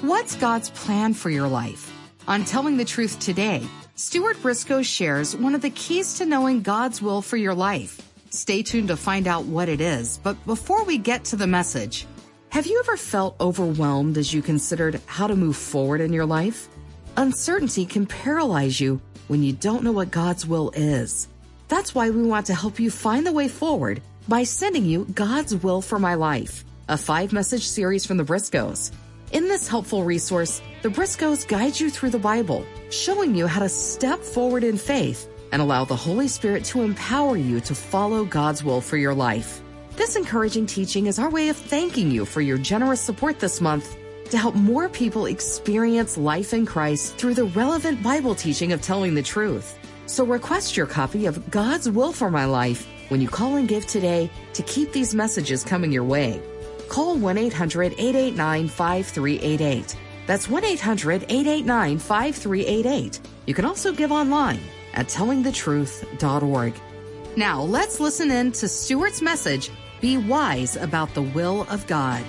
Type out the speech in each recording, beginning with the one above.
What's God's plan for your life? On Telling the Truth Today, Stuart Briscoe shares one of the keys to knowing God's will for your life. Stay tuned to find out what it is, but before we get to the message, have you ever felt overwhelmed as you considered how to move forward in your life? Uncertainty can paralyze you when you don't know what God's will is. That's why we want to help you find the way forward by sending you God's Will for My Life, a 5-message series from the Briscoes. In this helpful resource, the Briscoes guide you through the Bible, showing you how to step forward in faith and allow the Holy Spirit to empower you to follow God's will for your life. This encouraging teaching is our way of thanking you for your generous support this month to help more people experience life in Christ through the relevant Bible teaching of telling the truth. So request your copy of God's Will for My Life when you call and give today to keep these messages coming your way. Call 1-800-889-5388. That's 1-800-889-5388. You can also give online at tellingthetruth.org. Now, let's listen in to Stuart's message, Be Wise About the Will of God.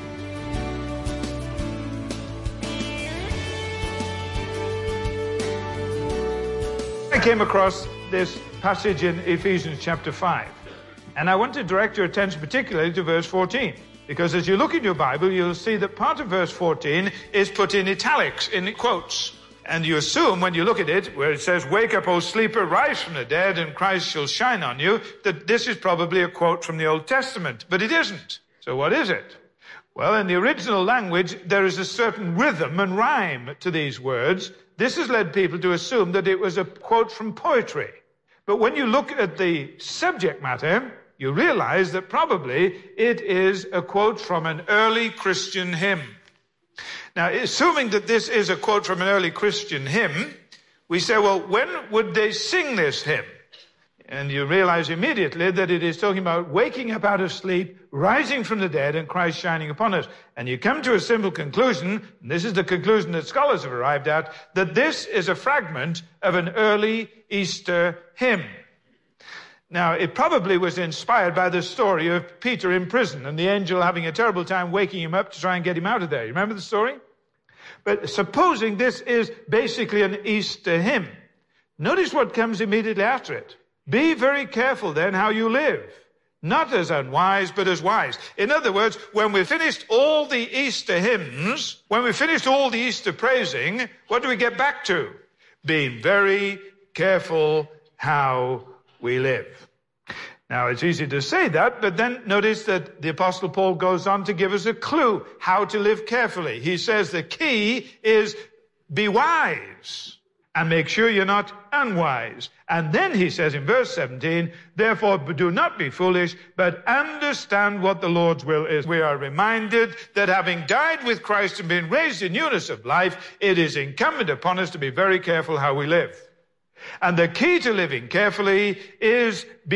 I came across this passage in Ephesians chapter 5, and I want to direct your attention particularly to verse 14. Because as you look in your Bible, you'll see that part of verse 14 is put in italics, in quotes. And you assume when you look at it, where it says, "Wake up, O sleeper, rise from the dead, and Christ shall shine on you," that this is probably a quote from the Old Testament. But it isn't. So what is it? Well, in the original language, there is a certain rhythm and rhyme to these words. This has led people to assume that it was a quote from poetry. But when you look at the subject matter, you realize that probably it is a quote from an early Christian hymn. Now, assuming that this is a quote from an early Christian hymn, we say, well, when would they sing this hymn? And you realize immediately that it is talking about waking up out of sleep, rising from the dead, and Christ shining upon us. And you come to a simple conclusion, and this is the conclusion that scholars have arrived at, that this is a fragment of an early Easter hymn. Now, it probably was inspired by the story of Peter in prison and the angel having a terrible time waking him up to try and get him out of there. You remember the story? But supposing this is basically an Easter hymn, notice what comes immediately after it. Be very careful then how you live, not as unwise, but as wise. In other words, when we've finished all the Easter hymns, when we've finished all the Easter praising, what do we get back to? Being very careful how we live. Now, it's easy to say that, but then notice that the Apostle Paul goes on to give us a clue how to live carefully. He says the key is be wise and make sure you're not unwise. And then he says in verse 17, therefore do not be foolish, but understand what the Lord's will is. We are reminded that having died with Christ and been raised in newness of life, it is incumbent upon us to be very careful how we live. And the key to living carefully is be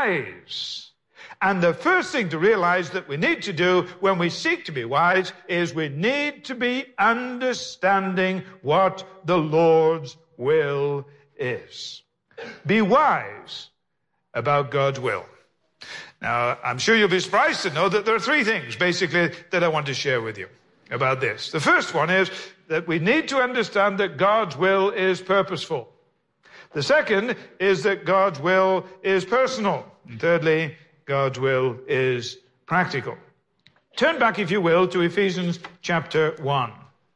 wise. And the first thing to realize that we need to do when we seek to be wise is we need to be understanding what the Lord's will is. Be wise about God's will. Now, I'm sure you'll be surprised to know that there are 3 things basically that I want to share with you about this. The first one is that we need to understand that God's will is purposeful. The second is that God's will is personal. And thirdly, God's will is practical. Turn back, if you will, to Ephesians chapter 1.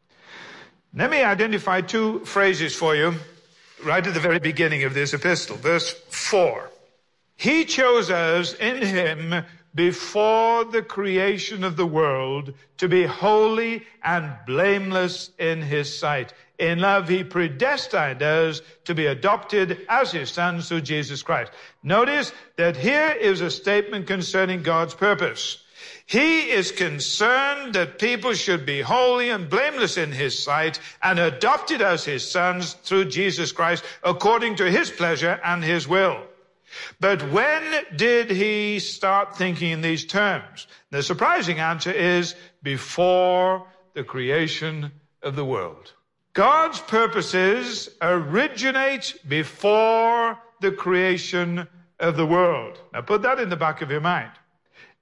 Let me identify 2 phrases for you right at the very beginning of this epistle. Verse 4. He chose us in him before the creation of the world to be holy and blameless in his sight. In love, he predestined us to be adopted as his sons through Jesus Christ. Notice that here is a statement concerning God's purpose. He is concerned that people should be holy and blameless in his sight and adopted as his sons through Jesus Christ according to his pleasure and his will. But when did he start thinking in these terms? The surprising answer is before the creation of the world. God's purposes originate before the creation of the world. Now put that in the back of your mind.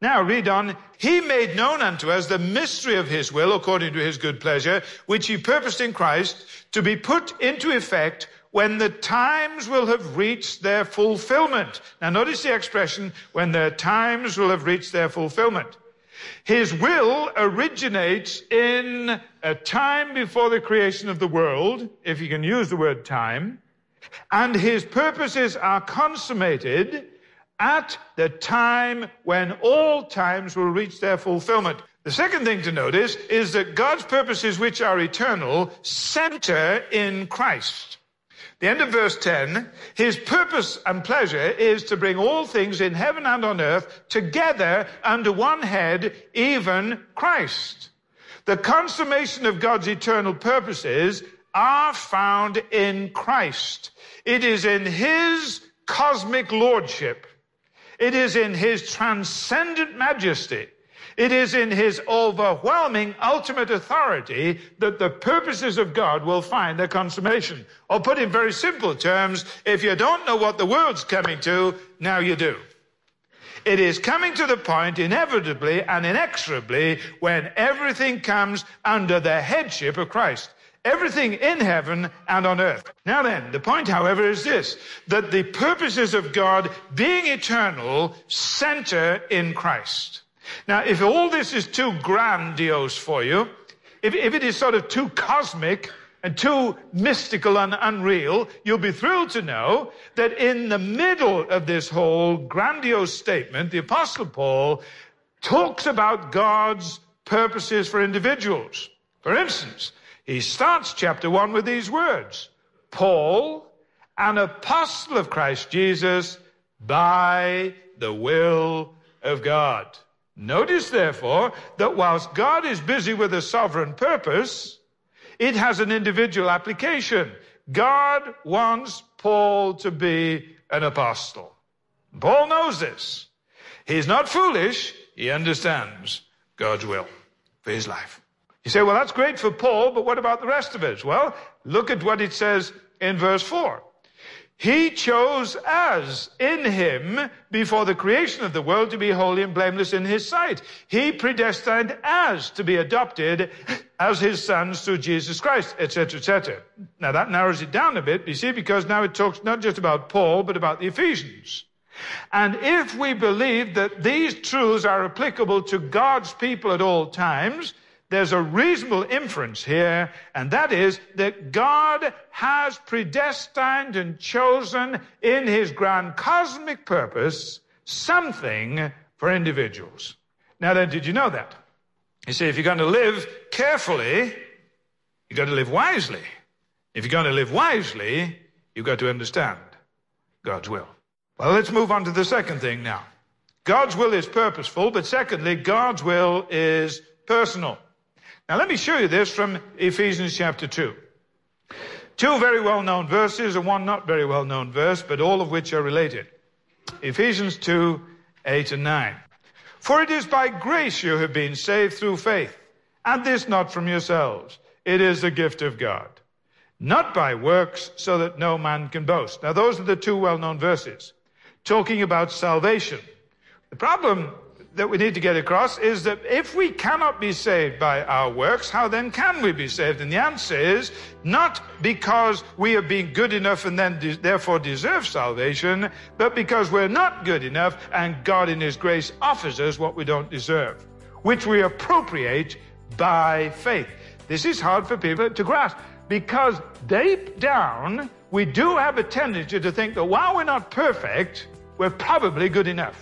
Now read on. He made known unto us the mystery of his will according to his good pleasure, which he purposed in Christ to be put into effect when the times will have reached their fulfillment. Now notice the expression, when the times will have reached their fulfillment. His will originates in a time before the creation of the world, if you can use the word time, and his purposes are consummated at the time when all times will reach their fulfillment. The second thing to notice is that God's purposes, which are eternal, center in Christ. The end of verse 10, his purpose and pleasure is to bring all things in heaven and on earth together under one head, even Christ. The consummation of God's eternal purposes are found in Christ. It is in his cosmic lordship. It is in his transcendent majesty. It is in his overwhelming ultimate authority that the purposes of God will find their consummation. Or put in very simple terms, if you don't know what the world's coming to, now you do. It is coming to the point, inevitably and inexorably, when everything comes under the headship of Christ. Everything in heaven and on earth. Now then, the point, however, is this, that the purposes of God, being eternal, center in Christ. Now, if all this is too grandiose for you, if it is sort of too cosmic and too mystical and unreal, you'll be thrilled to know that in the middle of this whole grandiose statement, the Apostle Paul talks about God's purposes for individuals. For instance, he starts chapter 1 with these words, Paul, an apostle of Christ Jesus, by the will of God. Notice, therefore, that whilst God is busy with a sovereign purpose, it has an individual application. God wants Paul to be an apostle. Paul knows this. He's not foolish. He understands God's will for his life. You say, well, that's great for Paul, but what about the rest of us? Well, look at what it says in verse 4. He chose us in him before the creation of the world to be holy and blameless in his sight. He predestined us to be adopted as his sons through Jesus Christ, etc., etc. Now that narrows it down a bit, you see, because now it talks not just about Paul, but about the Ephesians. And if we believe that these truths are applicable to God's people at all times, there's a reasonable inference here, and that is that God has predestined and chosen in his grand cosmic purpose something for individuals. Now then, did you know that? You see, if you're going to live carefully, you've got to live wisely. If you're going to live wisely, you've got to understand God's will. Well, let's move on to the second thing now. God's will is purposeful, but secondly, God's will is personal. Now let me show you this from Ephesians chapter 2. Two very well-known verses and one not very well-known verse, but all of which are related. Ephesians 2, 8 and 9. For it is by grace you have been saved through faith, and this not from yourselves. It is the gift of God. Not by works, so that no man can boast. Now those are the two well-known verses, talking about salvation. The problem that we need to get across is that if we cannot be saved by our works, how then can we be saved? And the answer is not because we have been good enough and then therefore deserve salvation, but because we're not good enough and God in his grace offers us what we don't deserve, which we appropriate by faith. This is hard for people to grasp because deep down we do have a tendency to think that while we're not perfect, we're probably good enough.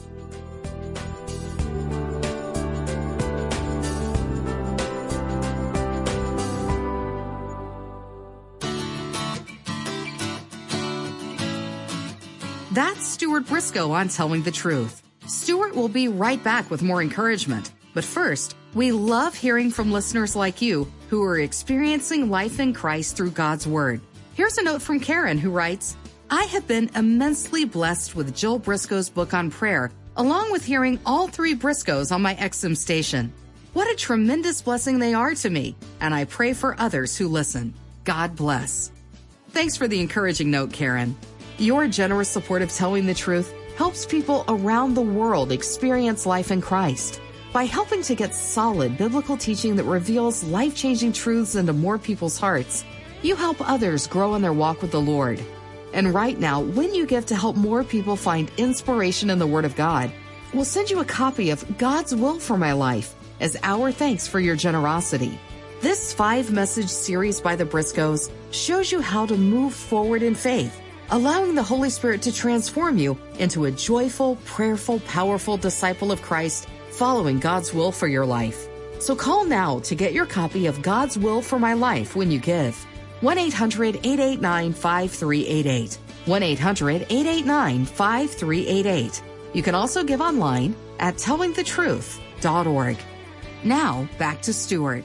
That's Stuart Briscoe on Telling the Truth. Stuart will be right back with more encouragement. But first, we love hearing from listeners like you who are experiencing life in Christ through God's Word. Here's a note from Karen who writes, I have been immensely blessed with Joel Briscoe's book on prayer, along with hearing all three Briscoes on my XM station. What a tremendous blessing they are to me, and I pray for others who listen. God bless. Thanks for the encouraging note, Karen. Your generous support of Telling the Truth helps people around the world experience life in Christ. By helping to get solid biblical teaching that reveals life-changing truths into more people's hearts, you help others grow in their walk with the Lord. And right now, when you give to help more people find inspiration in the Word of God, we'll send you a copy of God's Will for My Life as our thanks for your generosity. This 5-message series by the Briscoes shows you how to move forward in faith, allowing the Holy Spirit to transform you into a joyful, prayerful, powerful disciple of Christ, following God's will for your life. So call now to get your copy of God's Will for My Life when you give. 1-800-889-5388. 1-800-889-5388. You can also give online at tellingthetruth.org. Now, back to Stuart.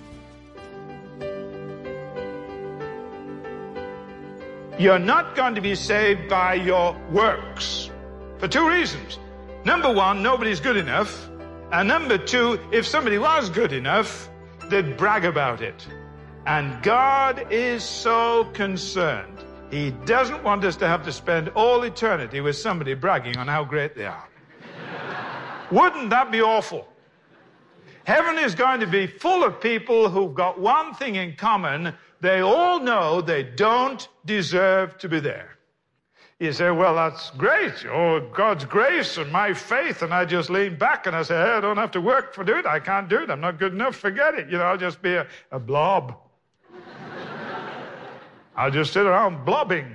You're not going to be saved by your works for 2 reasons. Number 1, nobody's good enough. And number 2, if somebody was good enough, they'd brag about it. And God is so concerned. He doesn't want us to have to spend all eternity with somebody bragging on how great they are. Wouldn't that be awful? Heaven is going to be full of people who've got one thing in common. They all know they don't deserve to be there. You say, well, that's great. Oh, God's grace and my faith. And I just lean back and I say, hey, I don't have to work to do it. I can't do it. I'm not good enough. Forget it. I'll just be a blob. I'll just sit around blobbing.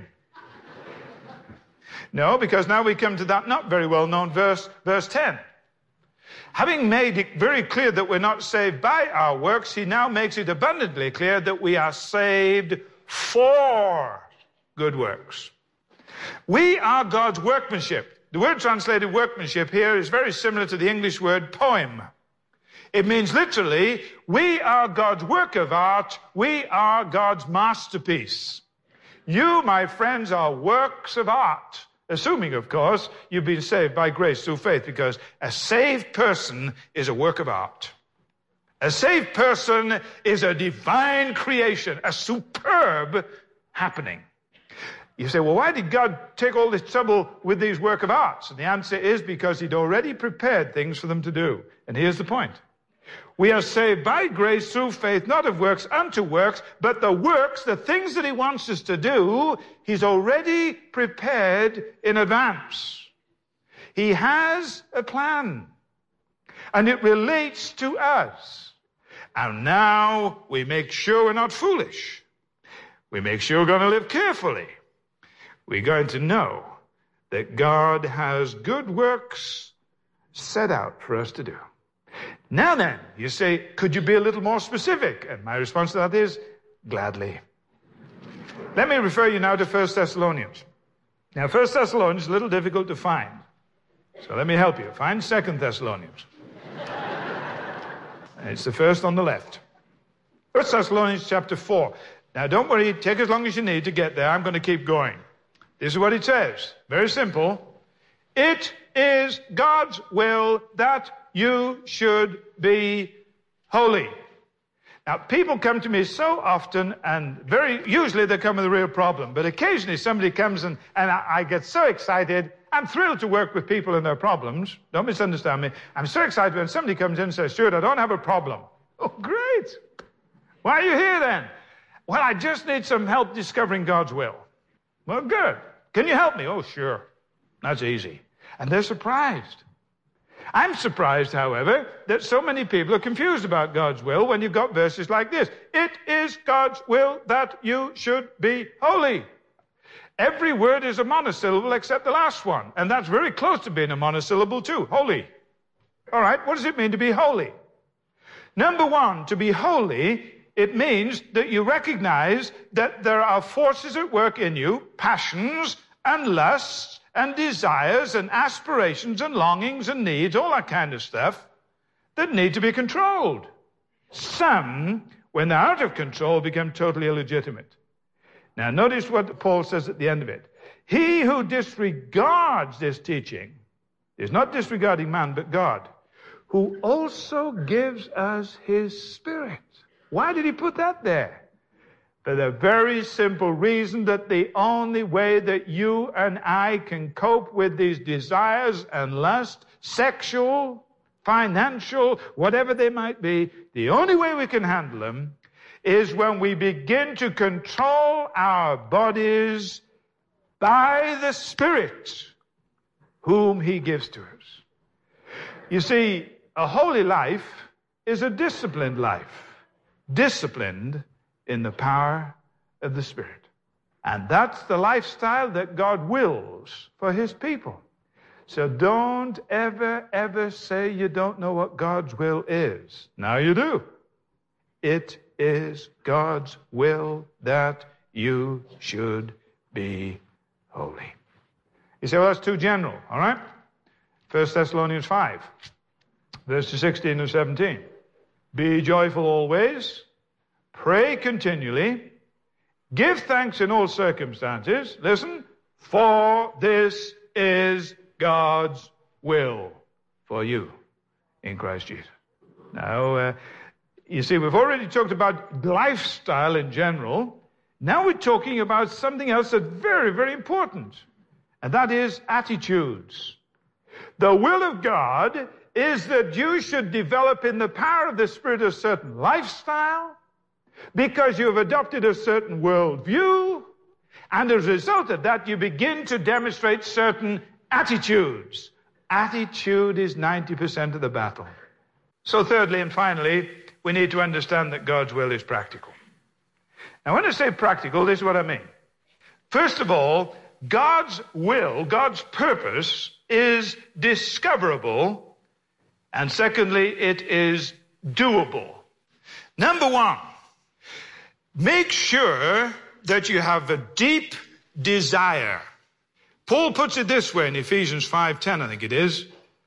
No, because now we come to that not very well-known verse 10. Having made it very clear that we're not saved by our works, he now makes it abundantly clear that we are saved for good works. We are God's workmanship. The word translated workmanship here is very similar to the English word poem. It means literally, we are God's work of art. We are God's masterpiece. You, my friends, are works of art. Assuming, of course, you've been saved by grace through faith, because a saved person is a work of art. A saved person is a divine creation, a superb happening. You say, well, why did God take all this trouble with these work of arts? And the answer is because he'd already prepared things for them to do. And here's the point. We are saved by grace through faith, not of works unto works, but the works, the things that he wants us to do, he's already prepared in advance. He has a plan, and it relates to us. And now we make sure we're not foolish. We make sure we're going to live carefully. We're going to know that God has good works set out for us to do. Now then, you say, could you be a little more specific? And my response to that is, gladly. Let me refer you now to 1 Thessalonians. Now, 1 Thessalonians is a little difficult to find. So let me help you. Find 2 Thessalonians. It's the first on the left. 1 Thessalonians chapter 4. Now, don't worry. Take as long as you need to get there. I'm going to keep going. This is what it says. Very simple. It is God's will that you should be holy. Now, people come to me so often, and very usually they come with a real problem, but occasionally somebody comes and I get so excited. I'm thrilled to work with people and their problems. Don't misunderstand me. I'm so excited when somebody comes in and says, Stuart, I don't have a problem. Oh, great. Why are you here then? Well, I just need some help discovering God's will. Well, good. Can you help me? Oh, sure. That's easy. And they're surprised. I'm surprised, however, that so many people are confused about God's will when you've got verses like this. It is God's will that you should be holy. Every word is a monosyllable except the last one. And that's very close to being a monosyllable too. Holy. All right, what does it mean to be holy? Number 1, to be holy, it means that you recognize that there are forces at work in you, passions and lusts, and desires and aspirations and longings and needs, all that kind of stuff, that need to be controlled. Some, when they're out of control, become totally illegitimate. Now, notice what Paul says at the end of it. He who disregards this teaching is not disregarding man, but God, who also gives us his Spirit. Why did he put that there? For the very simple reason that the only way that you and I can cope with these desires and lust, sexual, financial, whatever they might be, the only way we can handle them is when we begin to control our bodies by the Spirit whom He gives to us. You see, a holy life is a disciplined life, disciplined in the power of the Spirit. And that's the lifestyle that God wills for His people. So don't ever say you don't know what God's will is. Now you do. It is God's will that you should be holy. You say, well, that's too general, all right? 1 Thessalonians 5, verses 16 and 17. Be joyful always. Pray continually. Give thanks in all circumstances. Listen, for this is God's will for you in Christ Jesus. Now, you see, we've already talked about lifestyle in general. Now we're talking about something else that's very, very important, and that is attitudes. The will of God is that you should develop in the power of the Spirit a certain lifestyle, because you have adopted a certain worldview, and as a result of that, you begin to demonstrate certain attitudes. Attitude is 90% of the battle. So thirdly and finally, we need to understand that God's will is practical. Now, when I say practical, this is what I mean. First of all, God's will, God's purpose is discoverable, and secondly, it is doable. Number one, make sure that you have a deep desire. Paul puts it this way in Ephesians 5:10, I think it is.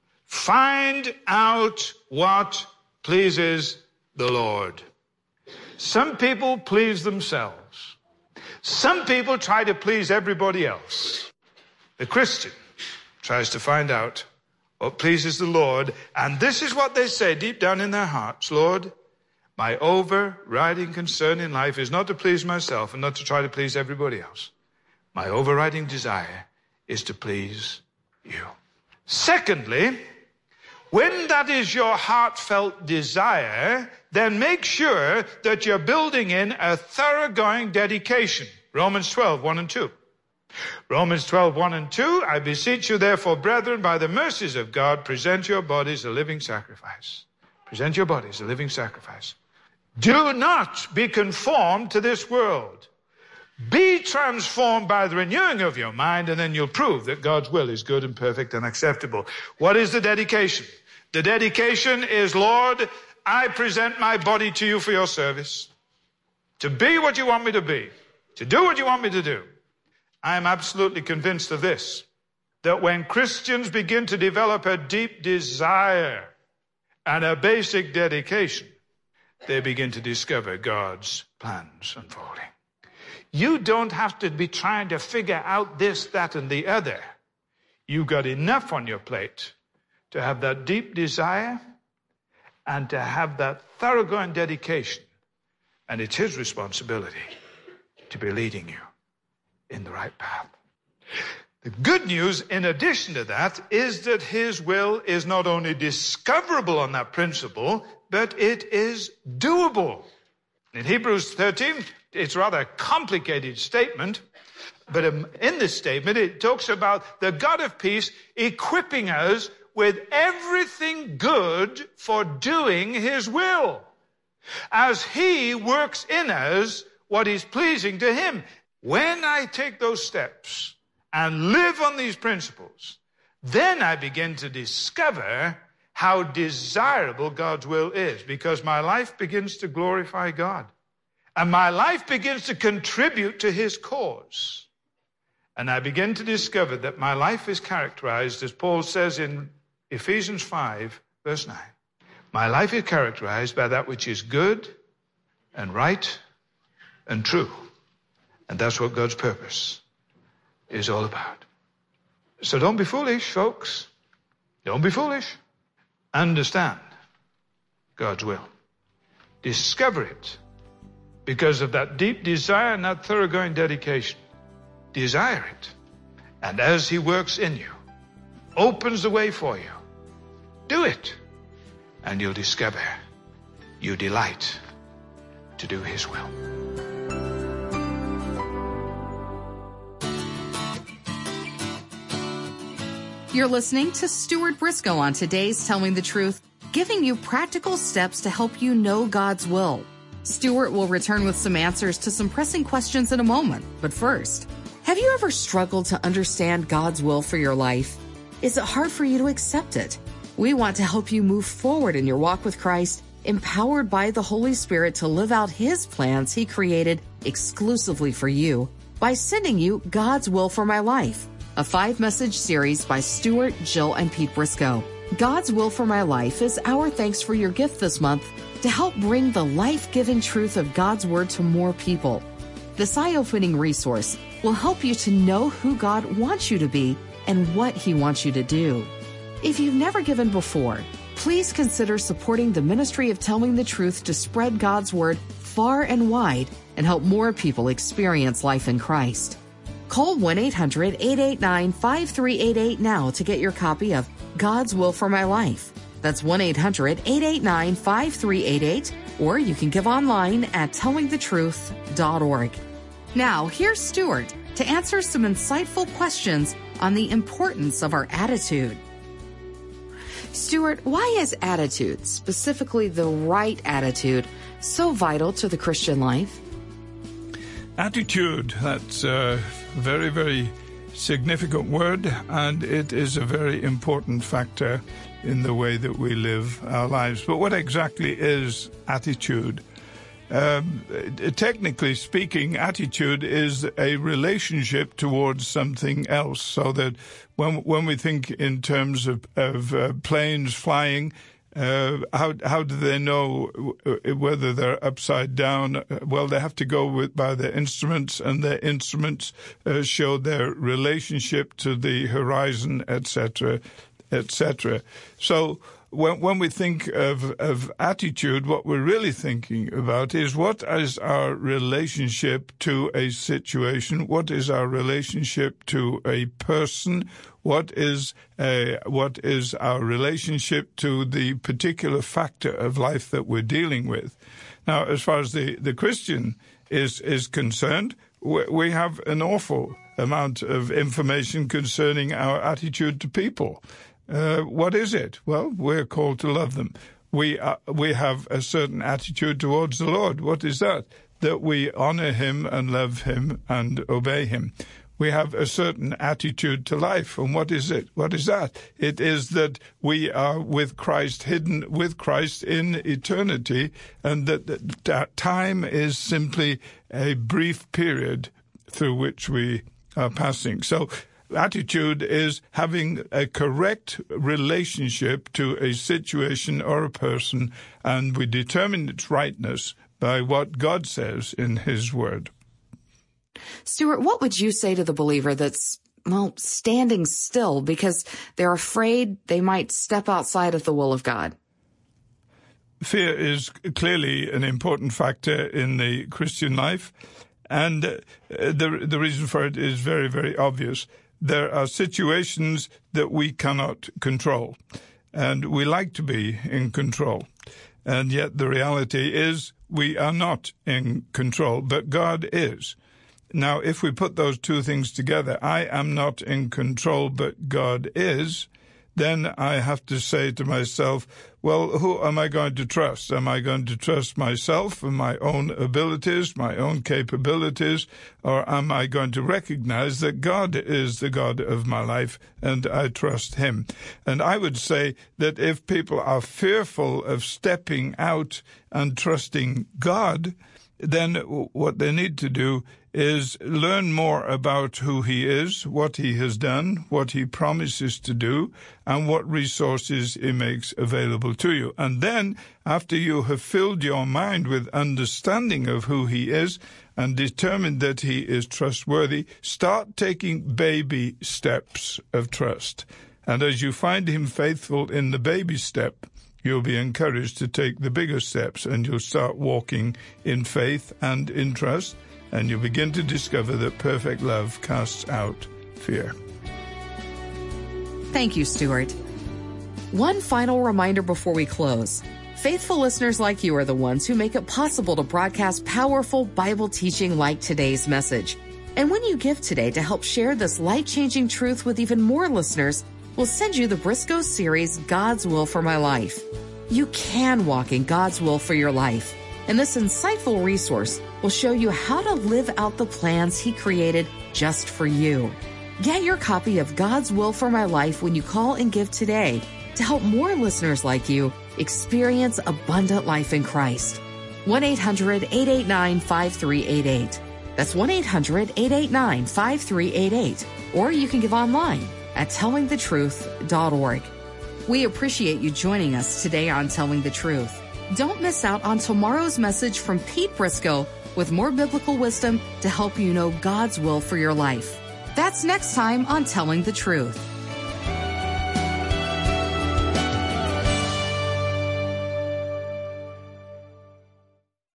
Find out what pleases the Lord. Some people please themselves. Some people try to please everybody else. The Christian tries to find out what pleases the Lord, and this is what they say deep down in their hearts. Lord, my overriding concern in life is not to please myself and not to try to please everybody else. My overriding desire is to please you. Secondly, when that is your heartfelt desire, then make sure that you're building in a thoroughgoing dedication. Romans 12:1 and 2. Romans 12:1 and 2, I beseech you therefore, brethren, by the mercies of God, present your bodies a living sacrifice. Present your bodies a living sacrifice. Do not be conformed to this world. Be transformed by the renewing of your mind, and then you'll prove that God's will is good and perfect and acceptable. What is the dedication? The dedication is, Lord, I present my body to you for your service, to be what you want me to be, to do what you want me to do. I am absolutely convinced of this, that when Christians begin to develop a deep desire and a basic dedication, they begin to discover God's plans unfolding. You don't have to be trying to figure out this, that, and the other. You've got enough on your plate to have that deep desire and to have that thoroughgoing dedication. And it's His responsibility to be leading you in the right path. The good news, in addition to that, is that His will is not only discoverable on that principle, but it is doable. In Hebrews 13, it's a rather complicated statement, but in this statement, it talks about the God of peace equipping us with everything good for doing His will, as He works in us what is pleasing to Him. When I take those steps and live on these principles, then I begin to discover how desirable God's will is, because my life begins to glorify God. And my life begins to contribute to His cause. And I begin to discover that my life is characterized, as Paul says in Ephesians 5, verse 9. My life is characterized by that which is good and right and true. And that's what God's purpose is all about. So don't be foolish, folks. Don't be foolish. Understand God's will. Discover it because of that deep desire and that thoroughgoing dedication. Desire it. And as he works in you, opens the way for you, do it. And you'll discover you delight to do his will. You're listening to Stuart Briscoe on today's Telling the Truth, giving you practical steps to help you know God's will. Stuart will return with some answers to some pressing questions in a moment. But first, have you ever struggled to understand God's will for your life? Is it hard for you to accept it? We want to help you move forward in your walk with Christ, empowered by the Holy Spirit to live out his plans he created exclusively for you by sending you God's Will for My Life, a 5-message series by Stuart, Jill, and Pete Briscoe. God's Will for My Life is our thanks for your gift this month to help bring the life-giving truth of God's Word to more people. This eye-opening resource will help you to know who God wants you to be and what he wants you to do. If you've never given before, please consider supporting the ministry of Telling the Truth to spread God's Word far and wide and help more people experience life in Christ. Call 1-800-889-5388 now to get your copy of God's Will for My Life. That's 1-800-889-5388, or you can give online at tellingthetruth.org. Now, here's Stuart to answer some insightful questions on the importance of our attitude. Stuart, why is attitude, specifically the right attitude, so vital to the Christian life? Attitude, that's a very, very significant word, and it is a very important factor in the way that we live our lives. But what exactly is attitude? Technically speaking, attitude is a relationship towards something else, so that when we think in terms of planes flying, how do they know whether they're upside down? Well, they have to go by their instruments, and their instruments show their relationship to the horizon, etc., etc. So when we think of attitude, what we're really thinking about is what is our relationship to a situation, what is our relationship to a person, what is our relationship to the particular factor of life that we're dealing with. Now, as far as the Christian is concerned, we have an awful amount of information concerning our attitude to people. What is it? Well, we're called to love them. We have a certain attitude towards the Lord. What is that? That we honor him and love him and obey him. We have a certain attitude to life. And what is it? What is that? It is that we are with Christ, hidden with Christ in eternity, and that time is simply a brief period through which we are passing. So attitude is having a correct relationship to a situation or a person, and we determine its rightness by what God says in his word. Stuart, what would you say to the believer that's, standing still because they're afraid they might step outside of the will of God? Fear is clearly an important factor in the Christian life, and the reason for it is very, very obvious. There are situations that we cannot control, and we like to be in control. And yet the reality is we are not in control, but God is. Now, if we put those two things together, I am not in control, but God is, then I have to say to myself, well, who am I going to trust? Am I going to trust myself and my own abilities, my own capabilities, or am I going to recognize that God is the God of my life and I trust him? And I would say that if people are fearful of stepping out and trusting God, then what they need to do is learn more about who he is, what he has done, what he promises to do, and what resources he makes available to you. And then, after you have filled your mind with understanding of who he is and determined that he is trustworthy, start taking baby steps of trust. And as you find him faithful in the baby step, you'll be encouraged to take the bigger steps, and you'll start walking in faith and in trust, and you'll begin to discover that perfect love casts out fear. Thank you, Stuart. One final reminder before we close. Faithful listeners like you are the ones who make it possible to broadcast powerful Bible teaching like today's message. And when you give today to help share this life-changing truth with even more listeners, we'll send you the Briscoe series, God's Will for My Life. You can walk in God's will for your life. And this insightful resource will show you how to live out the plans He created just for you. Get your copy of God's Will for My Life when you call and give today to help more listeners like you experience abundant life in Christ. 1-800-889-5388. That's 1-800-889-5388. Or you can give online at tellingthetruth.org. We appreciate you joining us today on Telling the Truth. Don't miss out on tomorrow's message from Pete Briscoe with more biblical wisdom to help you know God's will for your life. That's next time on Telling the Truth.